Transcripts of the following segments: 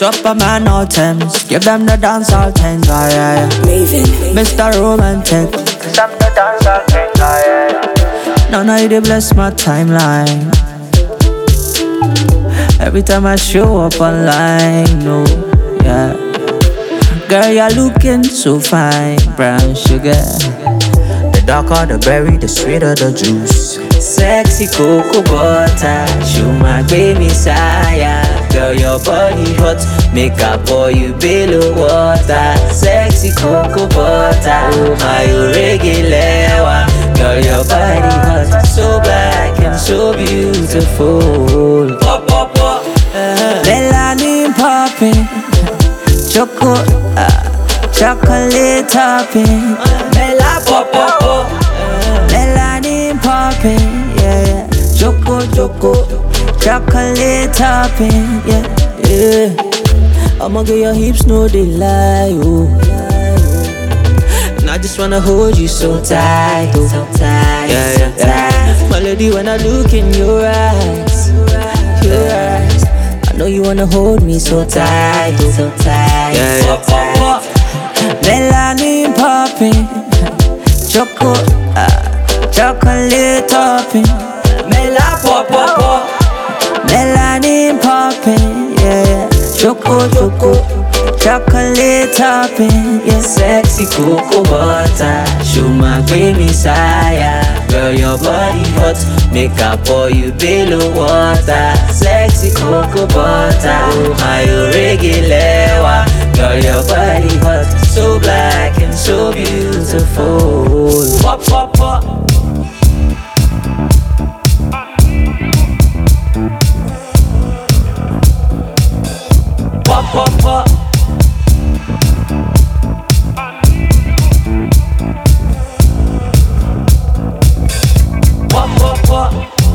up a man all Thames. Give them the dance all things, yeah. Maven, Mr. Romantic. Cause I'm the dance all things, yeah. None of you bless my timeline. Every time I show up online, no, yeah. Girl, you're looking so fine, brown sugar. The darker the berry, the sweeter the juice. Sexy cocoa butter, show my baby sire. Girl, your body hot, make up for you below water. Sexy cocoa butter, oh my regular. Girl, your body hot, so black and so beautiful. Pop, pop, pop. Melanin popping, chocolate topping. Mela pop, pop, pop. Melanin popping, yeah. Choco, chocolate topping, yeah. I'ma get your hips, no they lie, oh. And I just wanna hold you so tight, oh. So tight, yeah. Melody, when I look in your eyes, I know you wanna hold me so tight, oh. So tight, yeah. Melanin popping, chocolate topping. Mela pop, pop, pop. Melanin popping, yeah. Choco, chocolate topping, yeah. Sexy cocoa butter, show my baby sire. Girl, your body hot, make up for you below water. Sexy cocoa butter, oh my regular. Girl, your body hot, so black and so beautiful. Pop, pop, pop. Pop, pop, pop. Pop, pop, pop.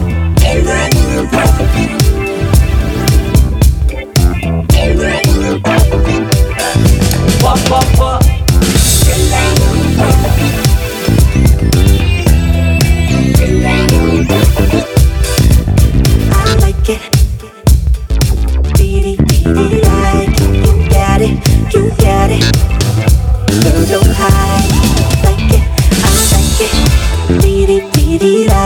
Pop, pop, pop. I like it. Beady, like it. You got it. Girl, don't hide. Like it, I like it. Beady, like